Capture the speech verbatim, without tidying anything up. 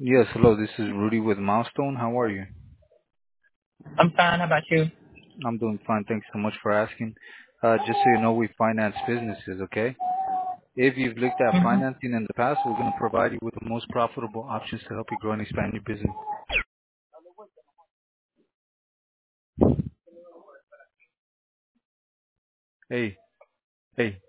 Yes, hello, this is Rudy with Milestone. How are you? I'm fine. How about you? I'm doing fine. Thanks so much for asking. Uh, just so you know, we finance businesses, okay? If you've looked at hmm financing in the past, we're going to provide you with the most profitable options to help you grow and expand your business. Hey, hey.